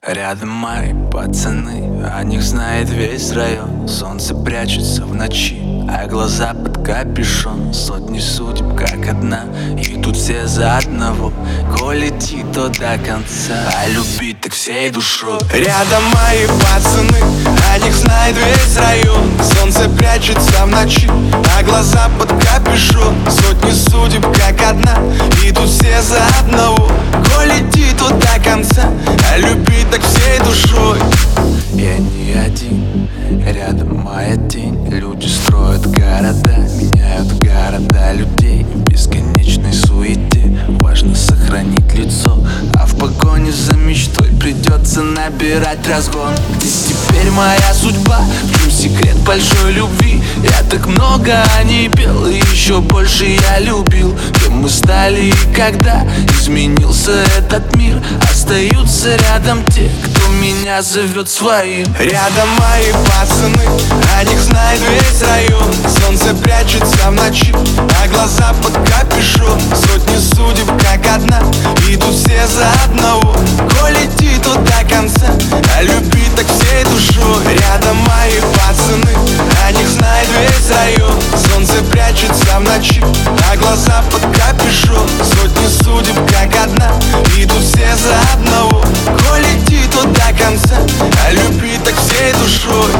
Рядом мои пацаны, о них знает весь район. Солнце прячется в ночи, а глаза под капюшон. Сотни судеб как одна, и тут все за одного. Коль идти, то до конца, а любить так всей душой. Рядом мои пацаны, о них знает весь район. Солнце прячется в ночи, а глаза под капюшон. Сотни судеб как одна, и тут все за одного. Коль идти, то до конца, а любить так всей душой. Я не один, рядом моя тень. Люди строят города, меняют города людей. В бесконечной суете важно сохранить лицо, а в погоне за мечтой придется набирать разгон. Где теперь моя судьба? В чем секрет большой любви? Я так много о ней пел, и еще больше я любил. Кем мы стали и когда изменился этот мир? Остаются рядом те, кто меня зовет своим. Рядом мои пацаны, о них знает весь район. Солнце прячется в ночи, а глаза под капюшон. Сотни судеб как одна, идут все за одного. Коль идти, то до конца, а любить так всей душой. Рядом мои пацаны, о них знает весь район. Солнце прячется в ночи, а глаза под капюшон. Сотни судеб как одна, идут все за одного. Коль идти, то до конца, а любить так всей душой.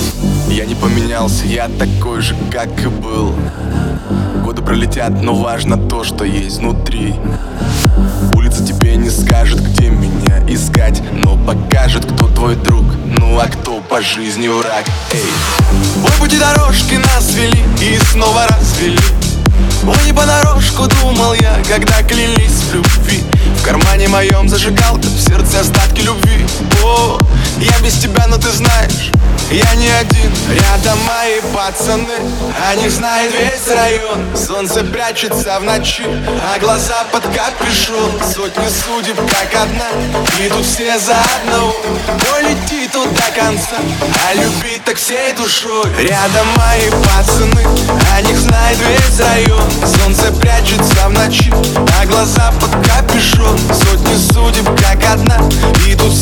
Я не поменялся, я такой же, как и был. Годы пролетят, но важно то, что есть внутри. Улица тебе не скажет, где меня искать, но покажет, кто твой друг, ну а кто по жизни враг. Эй. Ой, пути дорожки нас вели и снова развели. Ой, не понарошку думал я, когда клялись в любви. В кармане моем зажигалка, в сердце остатки любви. О, я без тебя, но ты знаешь, я не один. Рядом мои пацаны, о них знает весь район. Солнце прячется в ночи, а глаза под капюшон. Сотни судеб как одна, идут все за одного. Коль идти тут до конца, а любить так всей душой. Рядом мои пацаны, о них знает весь район. Солнце прячется в ночи, а глаза под капюшон. Сотни судеб как одна, идут